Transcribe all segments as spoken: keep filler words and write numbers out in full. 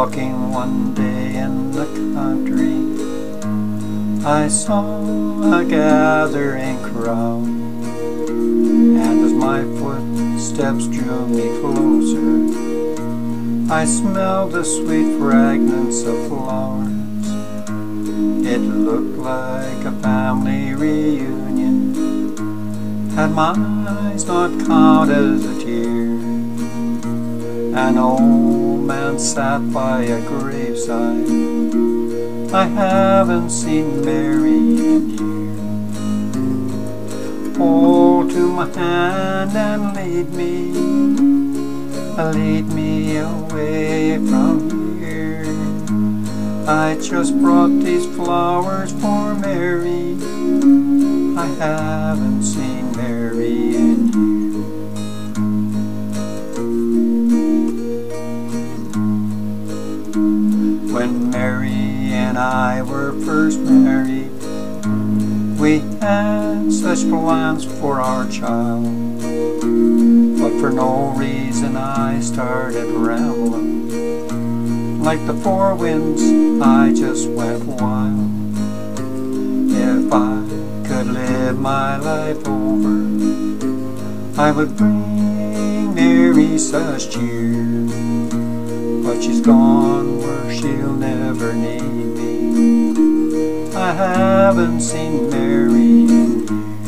Walking one day in the country, I saw a gathering crowd, and as my footsteps drew me closer, I smelled the sweet fragrance of flowers. It looked like a family reunion, had my eyes not counted a tear. An old man sat by a graveside, I haven't seen Mary in years. Hold to my hand and lead me, lead me away from here. I just brought these flowers for Mary, I haven't seen Mary in years. When Mary and I were first married, we had such plans for our child, but for no reason I started rambling. Like the four winds, I just went wild. If I could live my life over, I would bring Mary such cheer. But she's gone where she'll never need me, I haven't seen Mary in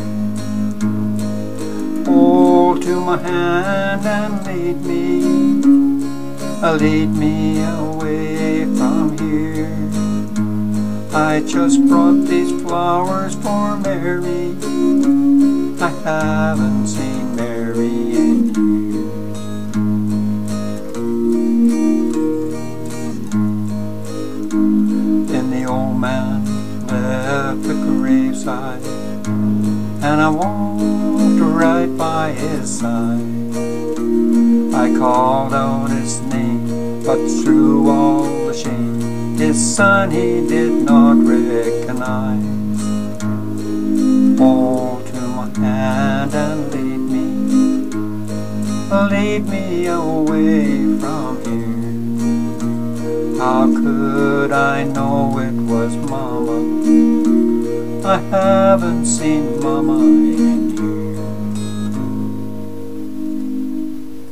years. Hold to my hand and lead me, lead me away from here. I just brought these flowers for Mary, I haven't seen Mary in years. Then the old man left the graveside, and I walked right by his side. I called out his name, but through all the shame, his son he did not recognize. Hold to my hand and lead me, lead me away from here. How could I know it was Mama? I haven't seen Mama in